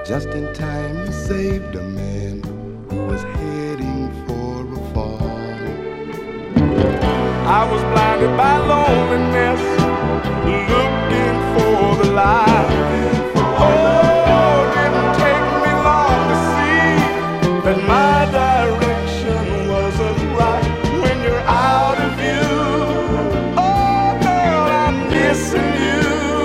Just in time he saved a man who was heading for a fall. I was blinded by loneliness,